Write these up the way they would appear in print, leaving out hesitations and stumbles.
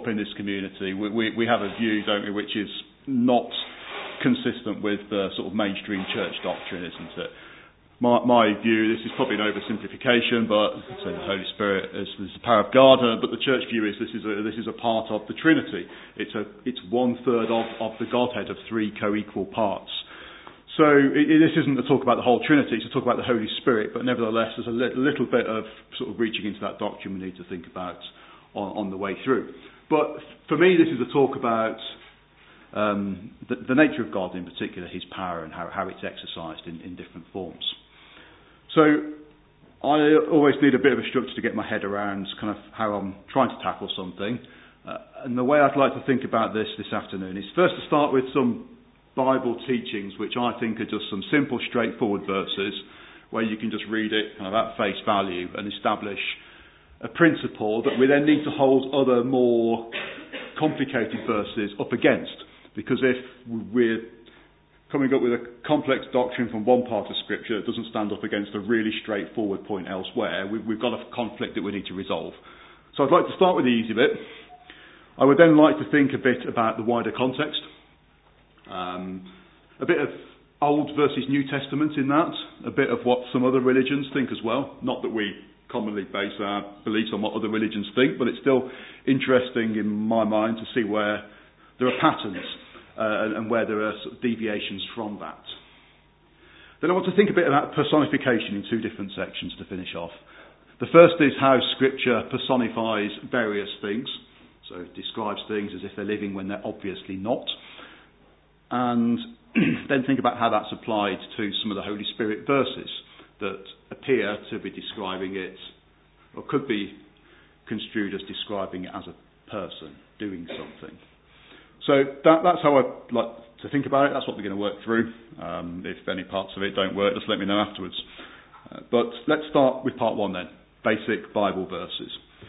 in this community, we have a view, don't we, which is not consistent with the sort of mainstream church doctrine, isn't it? My view, this is probably an oversimplification, but so the Holy Spirit is the power of God. But the church view is this is a part of the Trinity. It's 1/3 of the Godhead of three co-equal parts. So this isn't a talk about the whole Trinity, it's a talk about the Holy Spirit, but nevertheless there's a little bit of sort of reaching into that doctrine we need to think about on the way through. But for me this is a talk about the nature of God, in particular his power and how it's exercised in different forms. So I always need a bit of a structure to get my head around kind of how I'm trying to tackle something. And the way I'd like to think about this afternoon is first to start with some Bible teachings which I think are just some simple, straightforward verses where you can just read it kind of at face value and establish a principle that we then need to hold other more complicated verses up against. Because if we're coming up with a complex doctrine from one part of Scripture that doesn't stand up against a really straightforward point elsewhere, we've got a conflict that we need to resolve. So I'd like to start with the easy bit. I would then like to think a bit about the wider context. A bit of Old versus New Testament in that, a bit of what some other religions think as well. Not that we commonly base our beliefs on what other religions think, but it's still interesting in my mind to see where there are patterns and where there are sort of deviations from that. Then I want to think a bit about personification in two different sections to finish off. The first is how Scripture personifies various things, so it describes things as if they're living when they're obviously not. And then think about how that's applied to some of the Holy Spirit verses that appear to be describing it, or could be construed as describing it as a person doing something. So that's how I like to think about it. That's what we're going to work through. If any parts of it don't work, just let me know afterwards. But let's start with part one then, basic Bible verses.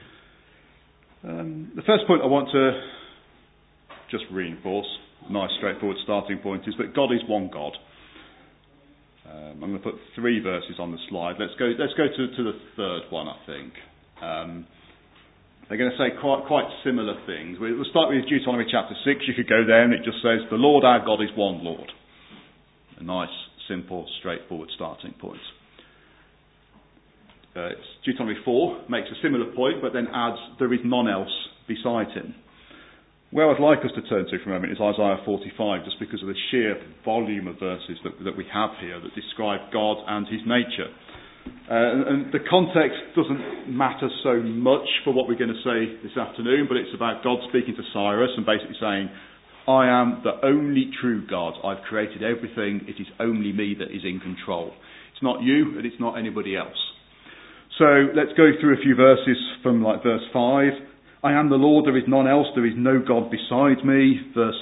The first point I want to just reinforce, nice straightforward starting point, is that God is one God. I'm going to put three verses on the slide. Let's go to the third one, I think. They're going to say quite similar things. We'll start with Deuteronomy chapter 6. You could go there and it just says, the Lord our God is one Lord. A nice, simple, straightforward starting point. Deuteronomy 4 makes a similar point, but then adds, there is none else beside him. Where I'd like us to turn to for a moment is Isaiah 45, just because of the sheer volume of verses that we have here that describe God and his nature. And the context doesn't matter so much for what we're going to say this afternoon, but it's about God speaking to Cyrus and basically saying, I am the only true God. I've created everything. It is only me that is in control. It's not you and it's not anybody else. So let's go through a few verses from like verse 5. I am the Lord, there is none else, there is no God beside me. Verse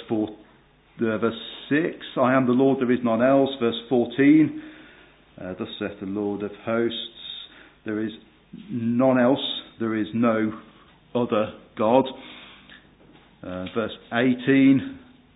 6, I am the Lord, there is none else. Verse 14, thus saith the Lord of hosts, there is none else, there is no other God. Verse 18,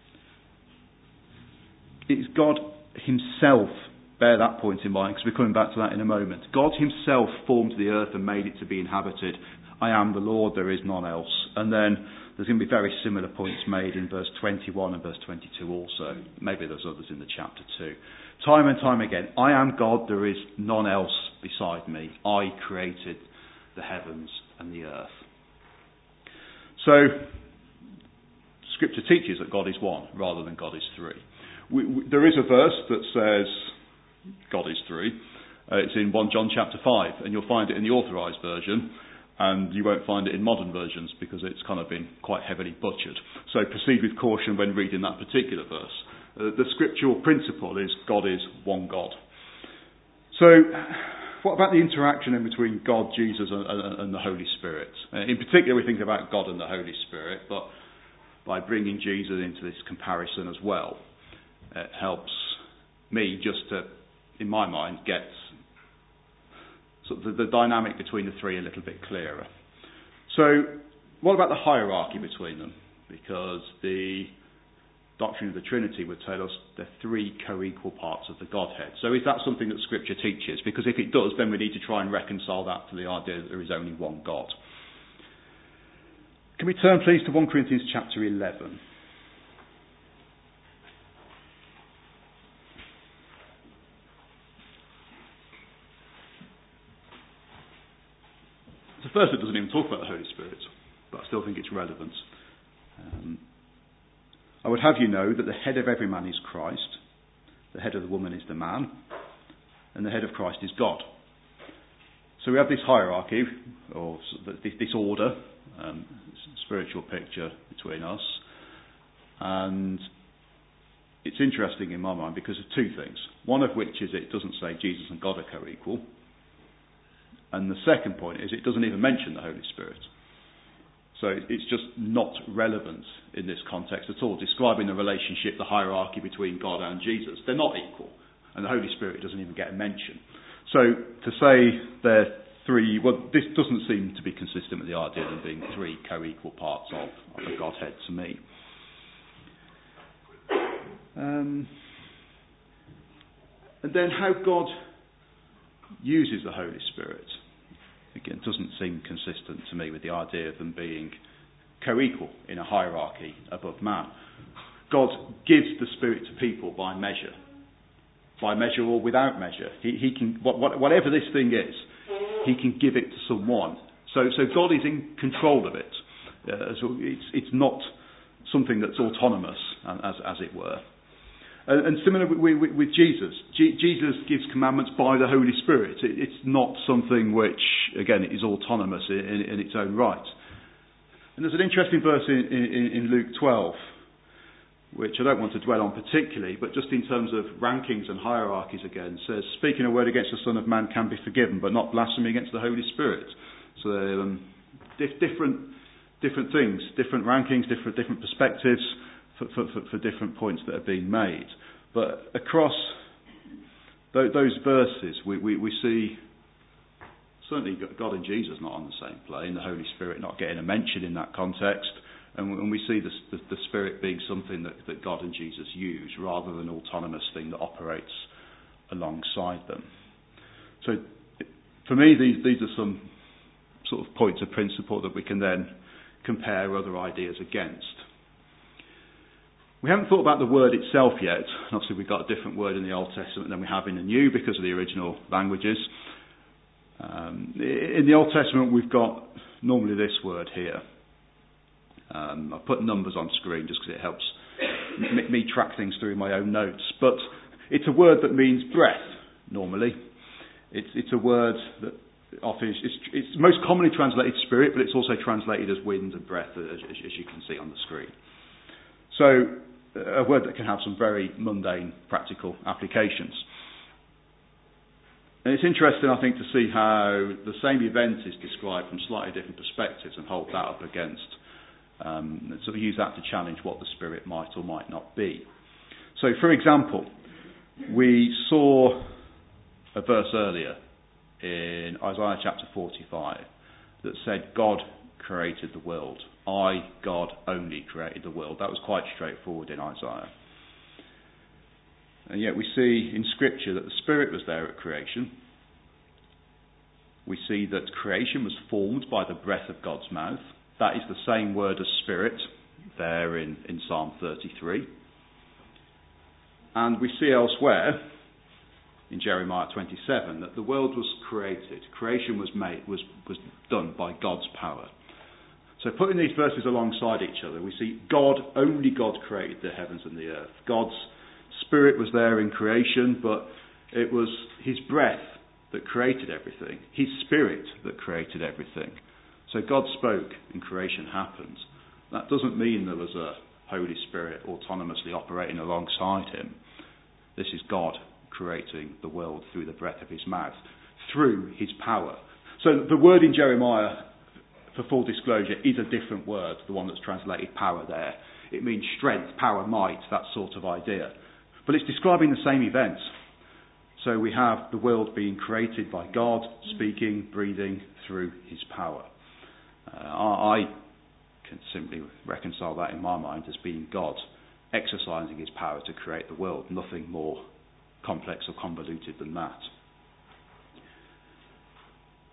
it's God himself, bear that point in mind, because we're coming back to that in a moment. God himself formed the earth and made it to be inhabited. I am the Lord, there is none else. And then there's going to be very similar points made in verse 21 and verse 22 also. Maybe there's others in the chapter too. Time and time again, I am God, there is none else beside me. I created the heavens and the earth. So, Scripture teaches that God is one rather than God is three. There is a verse that says God is three. It's in 1 John chapter 5, and you'll find it in the Authorised Version. And you won't find it in modern versions because it's kind of been quite heavily butchered. So proceed with caution when reading that particular verse. The scriptural principle is God is one God. So what about the interaction in between God, Jesus and the Holy Spirit? In particular we think about God and the Holy Spirit, but by bringing Jesus into this comparison as well, it helps me just to, in my mind, get sort of the dynamic between the three a little bit clearer. So, what about the hierarchy between them? Because the doctrine of the Trinity would tell us they're three co-equal parts of the Godhead. So is that something that Scripture teaches? Because if it does, then we need to try and reconcile that to the idea that there is only one God. Can we turn please to 1 Corinthians chapter 11? It's a verse that doesn't even talk about the Holy Spirit, but I still think it's relevant. I would have you know that the head of every man is Christ, the head of the woman is the man, and the head of Christ is God. So we have this hierarchy, or this order, spiritual picture between us. And it's interesting in my mind because of two things. One of which is it doesn't say Jesus and God are co-equal. And the second point is it doesn't even mention the Holy Spirit. So it's just not relevant in this context at all, describing the relationship, the hierarchy between God and Jesus. They're not equal, and the Holy Spirit doesn't even get a mention. So to say they're three, well, this doesn't seem to be consistent with the idea of them being three co-equal parts of the Godhead to me. And then how God uses the Holy Spirit, again, doesn't seem consistent to me with the idea of them being co-equal in a hierarchy above man. God gives the Spirit to people by measure or without measure. He can, whatever this thing is, he can give it to someone. So God is in control of it. So it's not something that's autonomous, as it were. And similar with Jesus. Jesus gives commandments by the Holy Spirit. It's not something which, again, is autonomous in its own right. And there's an interesting verse in Luke 12, which I don't want to dwell on particularly, but just in terms of rankings and hierarchies again, says, speaking a word against the Son of Man can be forgiven, but not blasphemy against the Holy Spirit. So different things, different rankings, different perspectives for different points that are being made. But across those verses, we see certainly God and Jesus not on the same plane, the Holy Spirit not getting a mention in that context, and we see the Spirit being something that God and Jesus use rather than an autonomous thing that operates alongside them. So for me, these are some sort of points of principle that we can then compare other ideas against. We haven't thought about the word itself yet. Obviously we've got a different word in the Old Testament than we have in the New because of the original languages. In the Old Testament we've got normally this word here. I've put numbers on screen just because it helps me track things through my own notes. But it's a word that means breath, normally. It's a word that often it's most commonly translated spirit, but it's also translated as wind and breath, as you can see on the screen. So a word that can have some very mundane, practical applications. And it's interesting, I think, to see how the same event is described from slightly different perspectives and hold that up against, sort of use that to challenge what the Spirit might or might not be. So, for example, we saw a verse earlier in Isaiah chapter 45 that said, God created the world. I, God, only created the world. That was quite straightforward in Isaiah. And yet we see in Scripture that the Spirit was there at creation. We see that creation was formed by the breath of God's mouth. That is the same word as Spirit there in Psalm 33. And we see elsewhere in Jeremiah 27 that the world was created. Creation was done by God's power. So putting these verses alongside each other, we see only God created the heavens and the earth. God's Spirit was there in creation, but it was his breath that created everything. His Spirit that created everything. So God spoke and creation happened. That doesn't mean there was a Holy Spirit autonomously operating alongside him. This is God creating the world through the breath of his mouth, through his power. So the word in Jeremiah, for full disclosure, is a different word, the one that's translated power there. It means strength, power, might, that sort of idea. But it's describing the same event. So we have the world being created by God, speaking, breathing through his power. I can simply reconcile that in my mind as being God exercising his power to create the world. Nothing more complex or convoluted than that.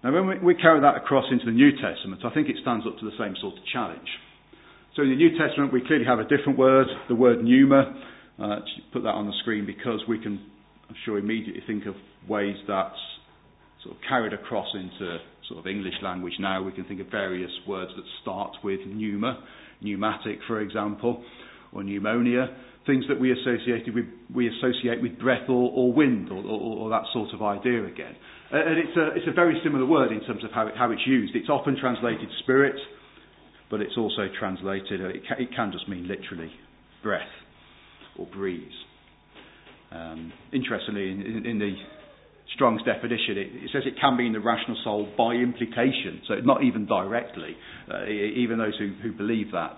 Now, when we carry that across into the New Testament, I think it stands up to the same sort of challenge. So in the New Testament, we clearly have a different word, the word pneuma. Put that on the screen because we can, I'm sure, immediately think of ways that's sort of carried across into sort of English language now. We can think of various words that start with pneuma, pneumatic, for example, or pneumonia, things that we associate with breath or wind or that sort of idea again. And it's a very similar word in terms of how it's used. It's often translated spirit, but it's also translated, it can just mean literally breath or breeze. Interestingly, in the Strong's definition, it says it can mean the rational soul by implication, so not even directly. Even those who believe that,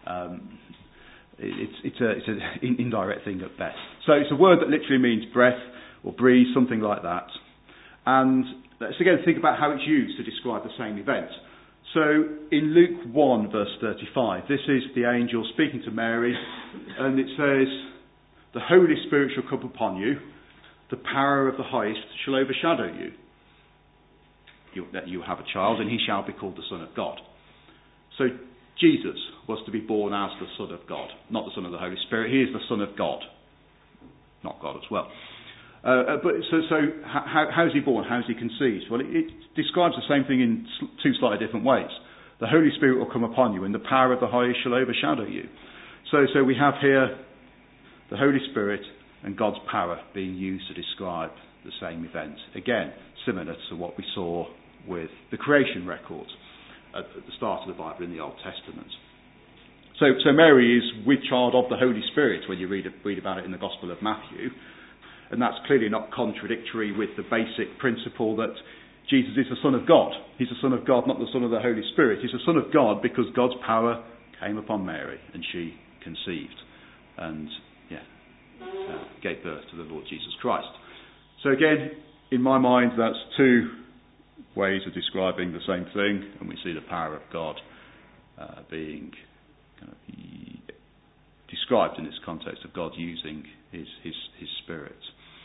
it's an indirect thing at best. So it's a word that literally means breath or breeze, something like that. And let's again think about how it's used to describe the same event. So in Luke 1 verse 35, this is the angel speaking to Mary, and it says, "The Holy Spirit shall come upon you, the power of the highest shall overshadow you. You have a child, and he shall be called the Son of God." So Jesus was to be born as the Son of God, not the Son of the Holy Spirit. He is the Son of God, not God as well. But how is he born? How is he conceived? Well, it describes the same thing in two slightly different ways. The Holy Spirit will come upon you, and the power of the highest shall overshadow you. So we have here the Holy Spirit and God's power being used to describe the same event. Again, similar to what we saw with the creation record at the start of the Bible in the Old Testament. So Mary is with child of the Holy Spirit when you read about it in the Gospel of Matthew. And that's clearly not contradictory with the basic principle that Jesus is the Son of God. He's the Son of God, not the Son of the Holy Spirit. He's the Son of God because God's power came upon Mary and she conceived and gave birth to the Lord Jesus Christ. So again, in my mind, that's two ways of describing the same thing, and we see the power of God being kind of described in this context of God using his Spirit.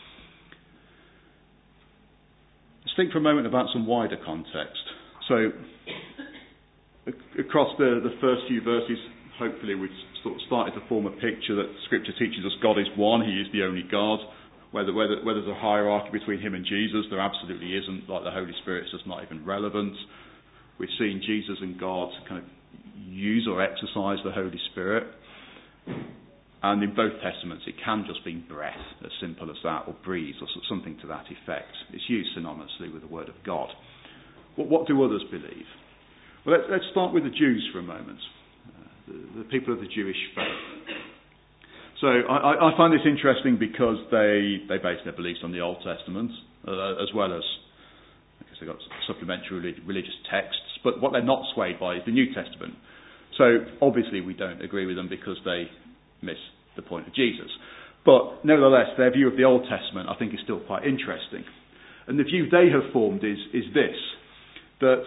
Let's think for a moment about some wider context. So across the first few verses, hopefully we've sort of started to form a picture that Scripture teaches us God is one, he is the only God. Whether there's a hierarchy between him and Jesus, there absolutely isn't. Like the Holy Spirit, it's just not even relevant. We've seen Jesus and God kind of use or exercise the Holy Spirit. And in both Testaments, it can just be breath, as simple as that, or breeze, or something to that effect. It's used synonymously with the Word of God. What do others believe? Well, let's start with the Jews for a moment, the people of the Jewish faith. So I find this interesting because they base their beliefs on the Old Testament, as well as, I guess they've got supplementary religious texts, but what they're not swayed by is the New Testament. So obviously we don't agree with them because they miss the point of Jesus. But nevertheless, their view of the Old Testament I think is still quite interesting. And the view they have formed is this, that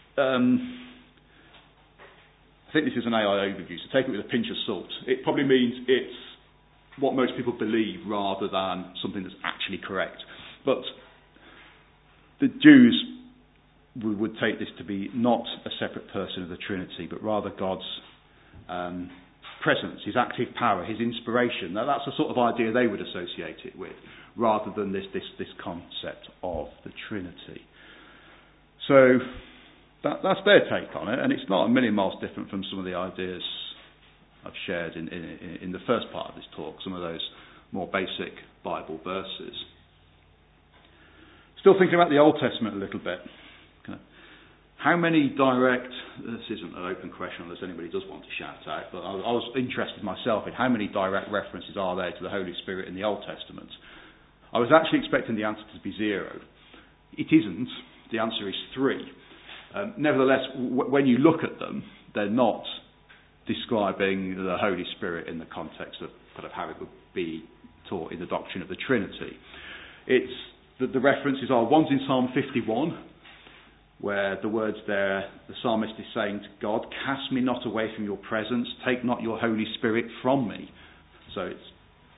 I think this is an AI overview, so take it with a pinch of salt. It probably means it's what most people believe rather than something that's actually correct. But the Jews would take this to be not a separate person of the Trinity, but rather God's presence, his active power, his inspiration. Now, that's the sort of idea they would associate it with, rather than this concept of the Trinity. So that's their take on it, and it's not a million miles different from some of the ideas I've shared in the first part of this talk, some of those more basic Bible verses. Still thinking about the Old Testament a little bit. How many direct, this isn't an open question unless anybody does want to shout out, but I was interested myself in how many direct references are there to the Holy Spirit in the Old Testament. I was actually expecting the answer to be 0. It isn't. The answer is 3. Nevertheless, when you look at them, they're not describing the Holy Spirit in the context of kind of how it would be taught in the doctrine of the Trinity. It's the references are, one's in Psalm 51, where the words there, the psalmist is saying to God, "Cast me not away from your presence, take not your Holy Spirit from me." So it's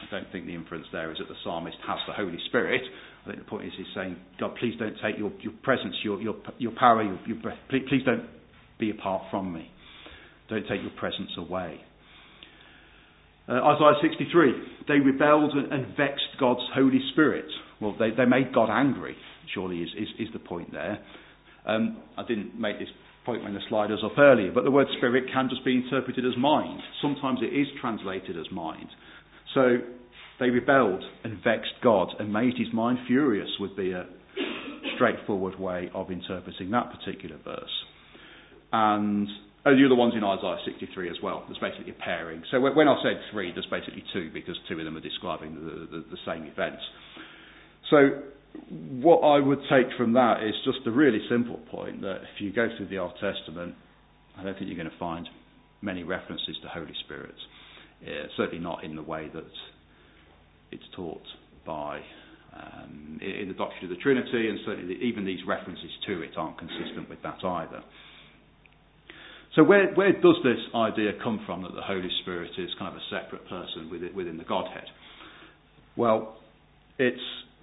I don't think the inference there is that the psalmist has the Holy Spirit. I think the point is he's saying, God, please don't take your presence, your power, your breath. Please don't be apart from me. Don't take your presence away. Isaiah 63, they rebelled and vexed God's Holy Spirit. Well, they made God angry, surely is the point there. I didn't make this point when the slide was up earlier, but the word spirit can just be interpreted as mind. Sometimes it is translated as mind. So they rebelled and vexed God and made his mind furious would be a straightforward way of interpreting that particular verse. And the other ones in Isaiah 63 as well. There's basically a pairing. So when I said three, there's basically two, because two of them are describing the same events. So what I would take from that is just a really simple point, that if you go through the Old Testament, I don't think you're going to find many references to Holy Spirit. Certainly not in the way that it's taught by in the doctrine of the Trinity, and certainly even these references to it aren't consistent with that either. So where does this idea come from, that the Holy Spirit is kind of a separate person within the Godhead? Well, it's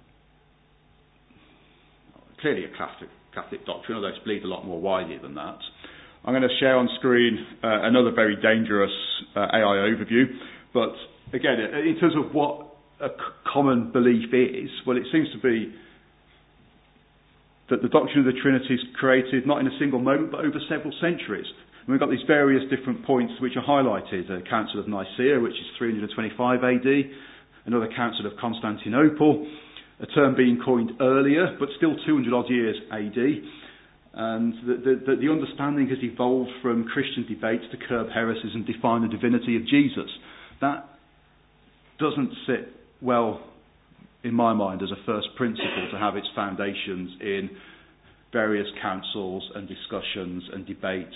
clearly a Catholic doctrine, although it's believed a lot more widely than that. I'm going to share on screen another very dangerous AI overview, but again, in terms of what a common belief is, well, it seems to be that the doctrine of the Trinity is created not in a single moment, but over several centuries. And we've got these various different points which are highlighted. The Council of Nicaea, which is 325 AD, another Council of Constantinople, a term being coined earlier, but still 200 odd years AD. And the understanding has evolved from Christian debates to curb heresies and define the divinity of Jesus. That doesn't sit well in my mind as a first principle to have its foundations in various councils and discussions and debates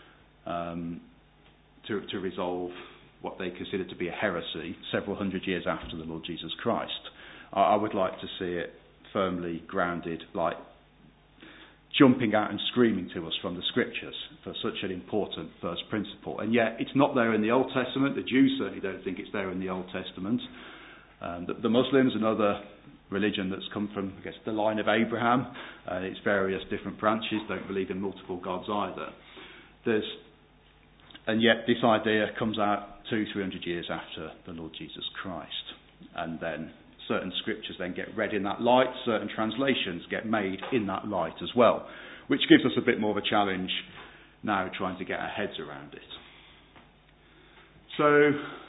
to resolve what they consider to be a heresy several hundred years after the Lord Jesus Christ. I would like to see it firmly grounded, like jumping out and screaming to us from the Scriptures for such an important first principle. And yet it's not there in the Old Testament. The Jews certainly don't think it's there in the Old Testament. The Muslims, another religion that's come from, I guess, the line of Abraham, its various different branches, don't believe in multiple gods either. And yet this idea comes out 200-300 years after the Lord Jesus Christ. And then certain scriptures then get read in that light, certain translations get made in that light as well, which gives us a bit more of a challenge now trying to get our heads around it. So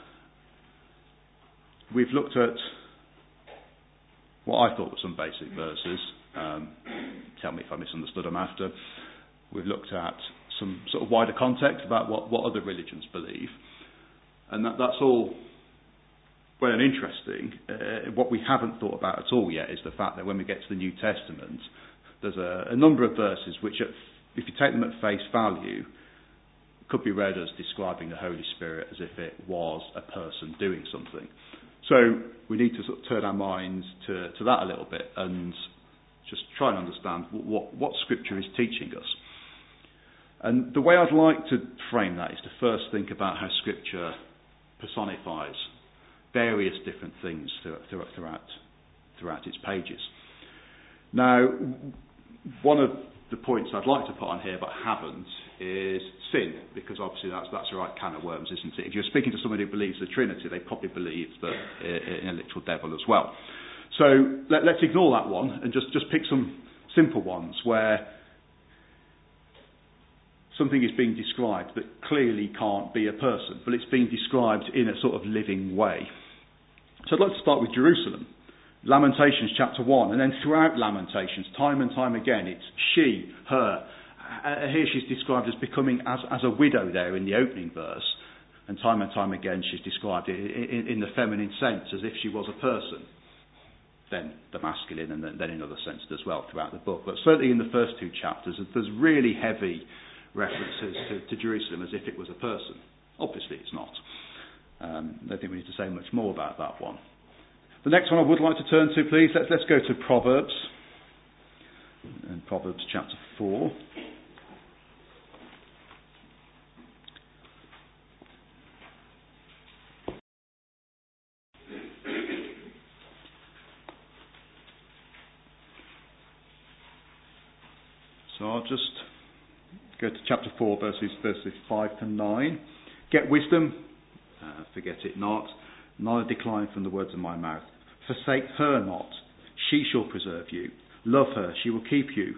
we've looked at what I thought were some basic verses. Tell me if I misunderstood them after. We've looked at some sort of wider context about what other religions believe. And that's all well and interesting. What we haven't thought about at all yet is the fact that when we get to the New Testament, there's a number of verses which, if you take them at face value, could be read as describing the Holy Spirit as if it was a person doing something. So we need to sort of turn our minds to that a little bit and just try and understand what Scripture is teaching us. And the way I'd like to frame that is to first think about how Scripture personifies various different things throughout its pages. Now, one of the points I'd like to put on here but haven't is sin, because obviously that's a right can of worms, isn't it? If you're speaking to somebody who believes the Trinity, they probably believe in a literal devil as well. So let's ignore that one and just pick some simple ones where something is being described that clearly can't be a person, but it's being described in a sort of living way. So I'd like to start with Jerusalem. Lamentations chapter 1, and then throughout Lamentations, time and time again, it's she, her. Here she's described as becoming as a widow there in the opening verse, and time again she's described in the feminine sense as if she was a person. Then the masculine, and then in other senses as well throughout the book. But certainly in the first two chapters, there's really heavy references to Jerusalem as if it was a person. Obviously it's not. I don't think we need to say much more about that one. The next one I would like to turn to, please, let's go to Proverbs. And Proverbs chapter 4. I'll just go to chapter 4, verses 5 to 9. Get wisdom, forget it not, neither decline from the words of my mouth. Forsake her not, she shall preserve you. Love her, she will keep you.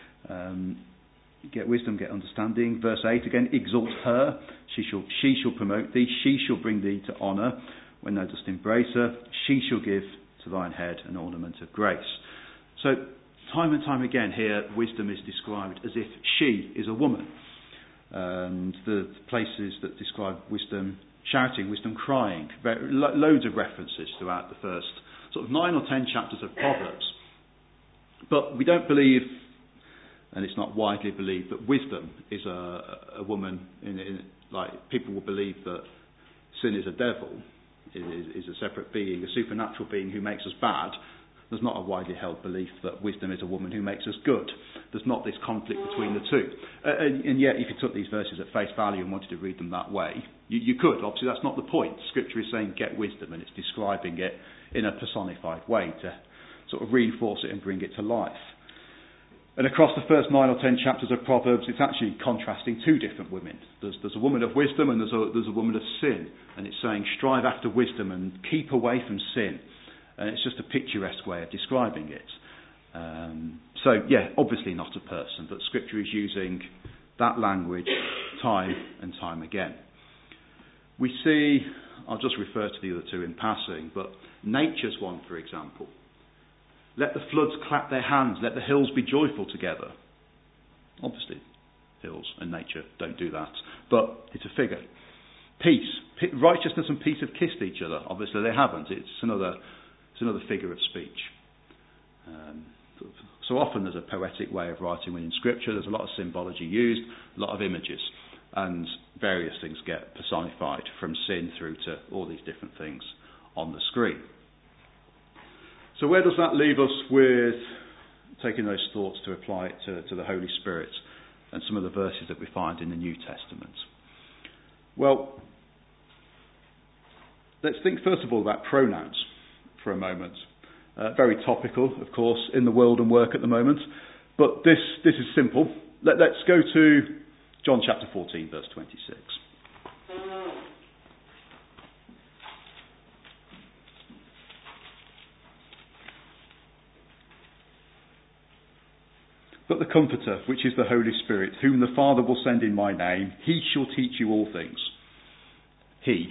Get wisdom, get understanding. Verse 8 again, exalt her, she shall promote thee, she shall bring thee to honour. When thou dost embrace her, she shall give to thine head an ornament of grace. So, time and time again here, wisdom is described as if she is a woman. And the places that describe wisdom shouting, wisdom crying, loads of references throughout the first sort of 9 or 10 chapters of Proverbs. But we don't believe, and it's not widely believed, that wisdom is a woman. Like people will believe that sin is a devil, is a separate being, a supernatural being who makes us bad. There's not a widely held belief that wisdom is a woman who makes us good. There's not this conflict between the two. And yet, if you took these verses at face value and wanted to read them that way, you could. Obviously, that's not the point. Scripture is saying get wisdom, and it's describing it in a personified way to sort of reinforce it and bring it to life. And across the first 9 or 10 chapters of Proverbs, it's actually contrasting two different women. There's a woman of wisdom and there's a woman of sin. And it's saying strive after wisdom and keep away from sin. And it's just a picturesque way of describing it. Obviously not a person, but Scripture is using that language time and time again. We see, I'll just refer to the other two in passing, but nature's one, for example. Let the floods clap their hands, let the hills be joyful together. Obviously, hills and nature don't do that, but it's a figure. Peace, righteousness and peace have kissed each other. Obviously they haven't. It's another figure of speech. So often there's a poetic way of writing within Scripture. There's a lot of symbology used, a lot of images, and various things get personified, from sin through to all these different things on the screen. So where does that leave us with taking those thoughts to apply it to the Holy Spirit and some of the verses that we find in the New Testament? Well, let's think first of all about pronouns for a moment. Very topical, of course, in the world and work at the moment. But this is simple. Let's go to John chapter 14, verse 26. But the Comforter, which is the Holy Spirit, whom the Father will send in my name, he shall teach you all things. He.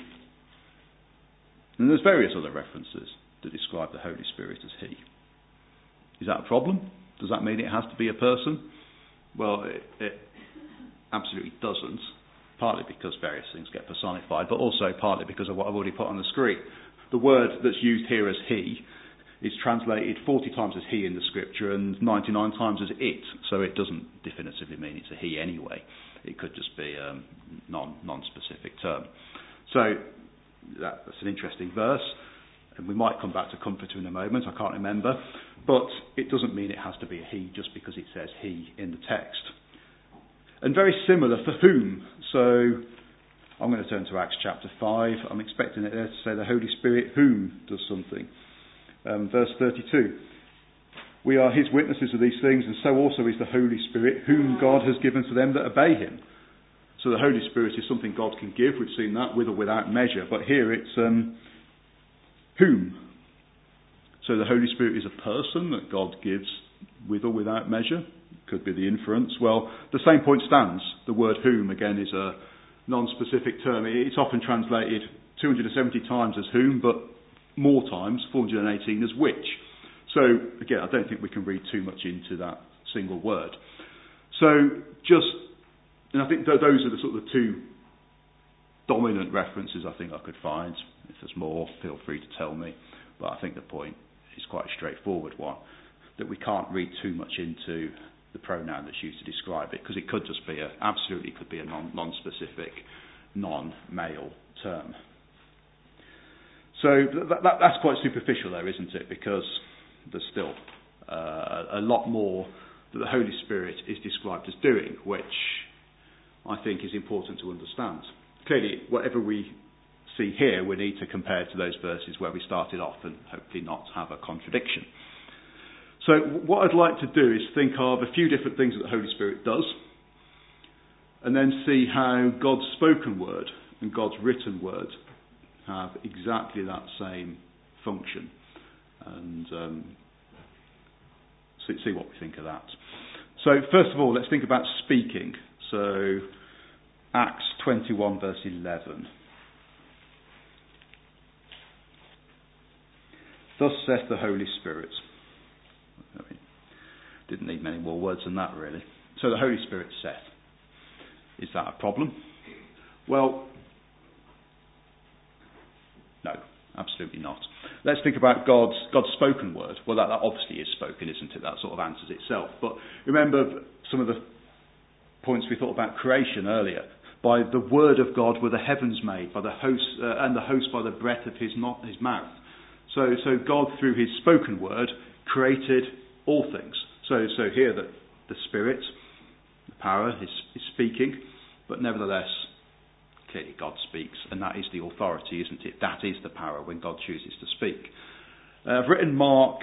And there's various other references to describe the Holy Spirit as he. Is that a problem? Does that mean it has to be a person? Well, it absolutely doesn't. Partly because various things get personified, but also partly because of what I've already put on the screen. The word that's used here as he is translated 40 times as he in the Scripture and 99 times as it. So it doesn't definitively mean it's a he anyway. It could just be a non-specific term. So that's an interesting verse. And we might come back to Comforter in a moment, I can't remember. But it doesn't mean it has to be a he just because it says he in the text. And very similar for whom. So I'm going to turn to Acts chapter 5. I'm expecting it there to say the Holy Spirit whom does something. Verse 32. We are his witnesses of these things, and so also is the Holy Spirit, whom God has given to them that obey him. So the Holy Spirit is something God can give. We've seen that with or without measure. But here it's whom. So the Holy Spirit is a person that God gives with or without measure. Could be the inference. Well, the same point stands. The word whom, again, is a non-specific term. It's often translated 270 times as whom, but more times, 418, as which. So, again, I don't think we can read too much into that single word. So, and I think those are the sort of the two dominant references I think I could find. If there's more, feel free to tell me. But I think the point is quite a straightforward one, that we can't read too much into the pronoun that's used to describe it, because it could just be absolutely could be a non-specific, non-male term. So that's quite superficial there, isn't it? Because there's still a lot more that the Holy Spirit is described as doing, which I think is important to understand. Clearly, whatever we see here, we need to compare to those verses where we started off and hopefully not have a contradiction. So what I'd like to do is think of a few different things that the Holy Spirit does, and then see how God's spoken word and God's written word have exactly that same function, and see what we think of that. So first of all, let's think about speaking. So Acts 21 verse 11. Thus saith the Holy Spirit. I mean, didn't need many more words than that, really. So the Holy Spirit saith. Is that a problem? Well, no, absolutely not. Let's think about God's spoken word. Well, that obviously is spoken, isn't it? That sort of answers itself. But remember some of the points we thought about creation earlier. By the word of God were the heavens made, by the host and the host by the breath of his mouth. So God, through his spoken word, created all things. So here the Spirit, the power, is speaking, but nevertheless, clearly God speaks, and that is the authority, isn't it? That is the power when God chooses to speak. I've written Mark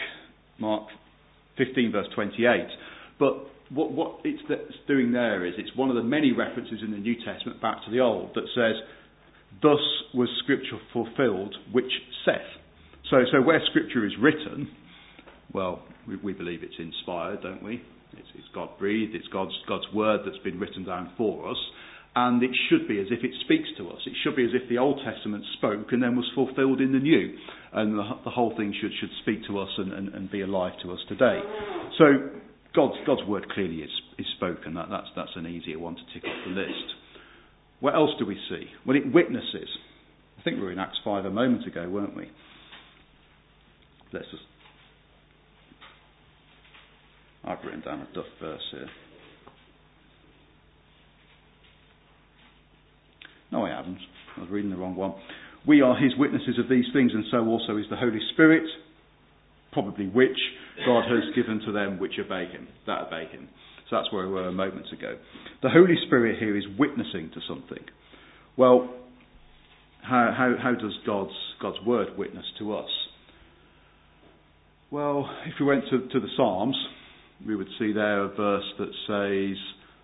15 verse 28, but what it's doing there is it's one of the many references in the New Testament back to the Old that says, thus was Scripture fulfilled, which saith. So where Scripture is written, well, we believe it's inspired, don't we? It's God-breathed, it's God's word that's been written down for us, and it should be as if it speaks to us. It should be as if the Old Testament spoke and then was fulfilled in the New, and the whole thing should speak to us and be alive to us today. So God's word clearly is spoken. That's an easier one to tick off the list. What else do we see? Well, it witnesses. I think we were in Acts 5 a moment ago, weren't we? I've written down a duff verse here. No, I haven't. I was reading the wrong one. We are his witnesses of these things, and so also is the Holy Spirit, probably which God has given to them which obey him. So that's where we were a moment ago. The Holy Spirit here is witnessing to something. Well, how does God's word witness to us? Well, if we went to the Psalms, we would see there a verse that says,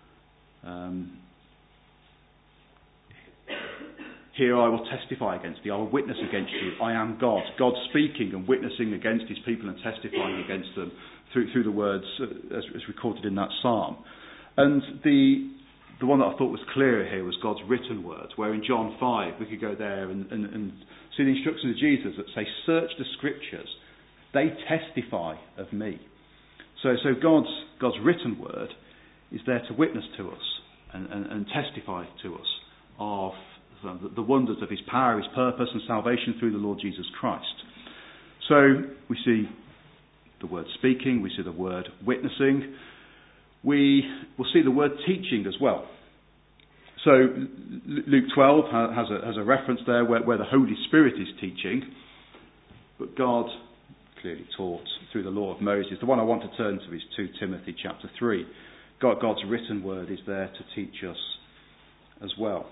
here I will testify against thee, I will witness against you, I am God. God speaking and witnessing against his people and testifying against them through the words as recorded in that psalm. And the one that I thought was clearer here was God's written words, where in John 5 we could go there and see the instructions of Jesus that say, search the scriptures, they testify of me. So God's written word is there to witness to us and testify to us of the wonders of his power, his purpose and salvation through the Lord Jesus Christ. So we see the word speaking, we see the word witnessing, we will see the word teaching as well. So Luke 12 has a reference there where the Holy Spirit is teaching, but God clearly taught through the law of Moses. The one I want to turn to is 2 Timothy chapter 3. God's written word is there to teach us as well.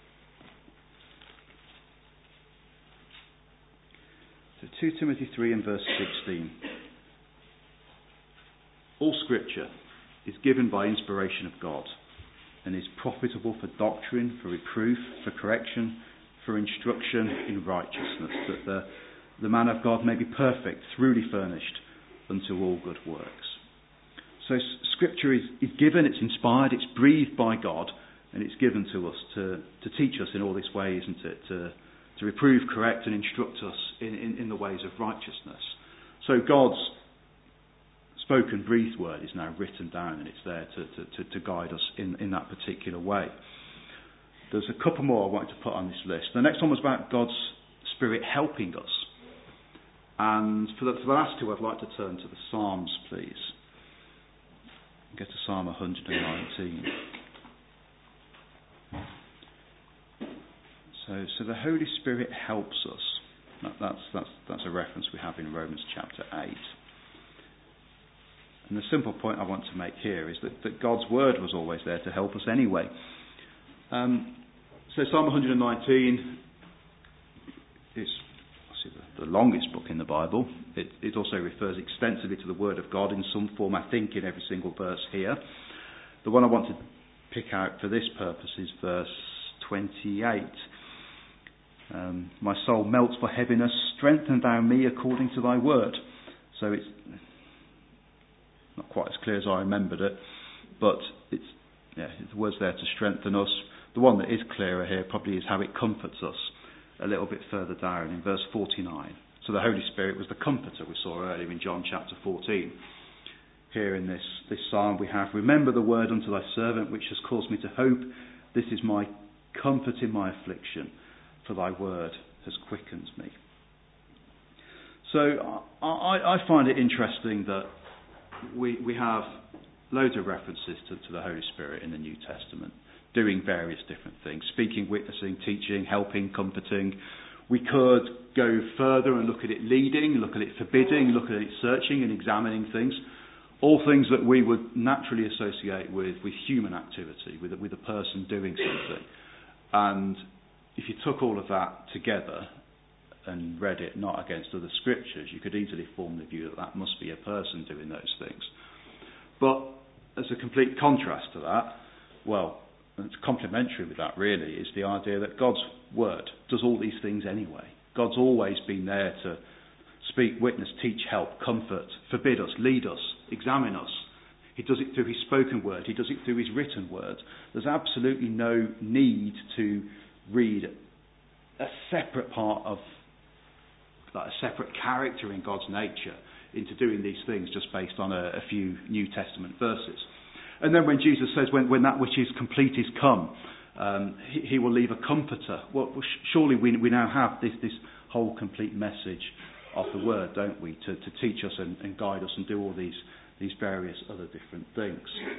So 2 Timothy 3 and verse 16. All scripture is given by inspiration of God and is profitable for doctrine, for reproof, for correction, for instruction in righteousness, that the man of God may be perfect, thoroughly furnished unto all good works. So scripture is given, it's inspired, it's breathed by God, and it's given to us to teach us in all these ways, and to reprove, correct and instruct us in the ways of righteousness. So God's spoken, breathed word is now written down, and it's there to guide us in that particular way. There's a couple more I wanted to put on this list. The next one was about God's Spirit helping us. And for the last two, I'd like to turn to the Psalms, please. Get to Psalm 119. So the Holy Spirit helps us. That's a reference we have in Romans chapter 8. And the simple point I want to make here is that God's word was always there to help us anyway. So Psalm 119 is, obviously the longest book in the Bible. It also refers extensively to the Word of God in some form, I think, in every single verse here. The one I want to pick out for this purpose is verse 28. My soul melts for heaviness, strengthen thou me according to thy word. So it's not quite as clear as I remembered it, but the word's there to strengthen us. The one that is clearer here probably is how it comforts us a little bit further down in verse 49. So the Holy Spirit was the comforter we saw earlier in John chapter 14. Here in this psalm we have, remember the word unto thy servant which has caused me to hope. This is my comfort in my affliction, for thy word has quickened me. So I find it interesting that we have loads of references to the Holy Spirit in the New Testament, doing various different things, speaking, witnessing, teaching, helping, comforting. We could go further and look at it leading, look at it forbidding, look at it searching and examining things. All things that we would naturally associate with human activity, with a person doing something. And if you took all of that together and read it not against other scriptures, you could easily form the view that must be a person doing those things. But as a complete contrast to that, well, and it's complementary with that really, is the idea that God's word does all these things anyway. God's always been there to speak, witness, teach, help, comfort, forbid us, lead us, examine us. He does it through his spoken word. He does it through his written word. There's absolutely no need to read a separate part of, like a separate character in God's nature into doing these things just based on a few New Testament verses. And then when Jesus says, when that which is complete is come, he will leave a comforter. Well, surely we now have this whole complete message of the word, don't we, to teach us and guide us and do all these various other different things.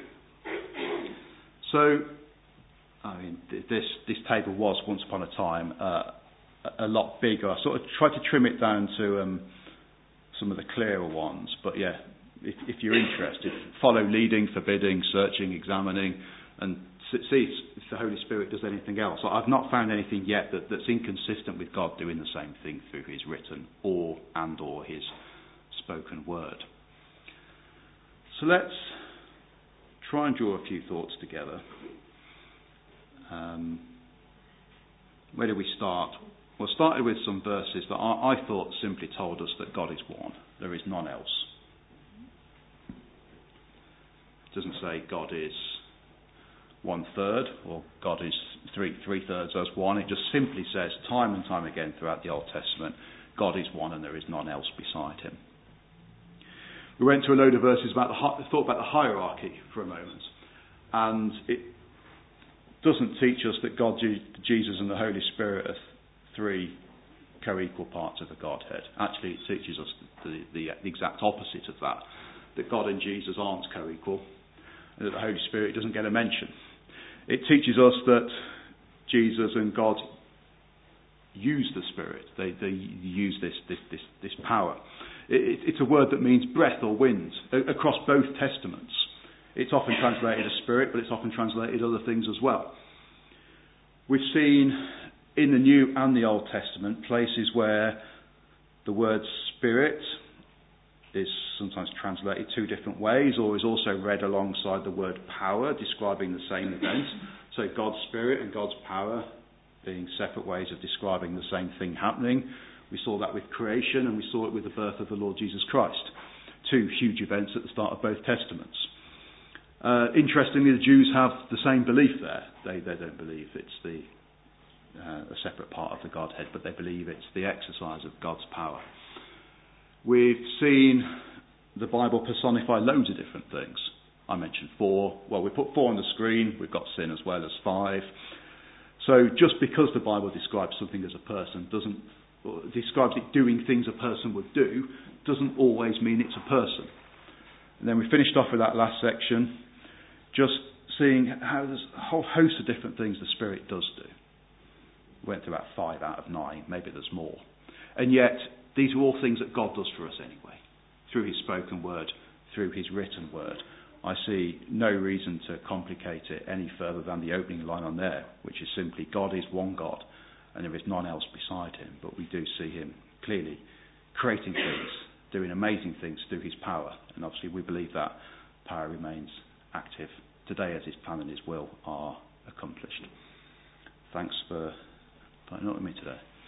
So, I mean, this table was once upon a time a lot bigger. I sort of tried to trim it down to some of the clearer ones, but yeah, if you're interested, follow leading, forbidding, searching, examining, and see if the Holy Spirit does anything else. I've not found anything yet that's inconsistent with God doing the same thing through his written or his spoken word. So let's try and draw a few thoughts together. Where do we start? Well, started with some verses that I thought simply told us that God is one. There is none else. It doesn't say God is 1/3 or God is 3/3 as one. It just simply says time and time again throughout the Old Testament, God is one and there is none else beside him. We went through a load of verses thought about the hierarchy for a moment, and it doesn't teach us that God, Jesus and the Holy Spirit are three co-equal parts of the Godhead. Actually, it teaches us the exact opposite of that God and Jesus aren't co-equal, and that the Holy Spirit doesn't get a mention. It teaches us that Jesus and God use the Spirit. They use this power. It's a word that means breath or wind across both testaments. It's often translated as spirit, but it's often translated other things as well. We've seen in the New and the Old Testament places where the word spirit is sometimes translated two different ways, or is also read alongside the word power, describing the same event. So God's Spirit and God's power being separate ways of describing the same thing happening. We saw that with creation, and we saw it with the birth of the Lord Jesus Christ. Two huge events at the start of both Testaments. Interestingly, the Jews have the same belief there. They don't believe it's a separate part of the Godhead, but they believe it's the exercise of God's power. We've seen the Bible personify loads of different things. I mentioned 4. Well, we put 4 on the screen. We've got sin as well as 5. So just because the Bible describes something as a person describes it doing things a person would do, doesn't always mean it's a person. And then we finished off with that last section, just seeing how there's a whole host of different things the Spirit does do. We went through about 5 out of 9, maybe there's more. And yet, these are all things that God does for us anyway, through his spoken word, through his written word. I see no reason to complicate it any further than the opening line on there, which is simply God is one God, and there is none else beside him. But we do see him clearly creating things, doing amazing things through his power, and obviously we believe that power remains active today as his plan and his will are accomplished. Thanks for putting up with me today.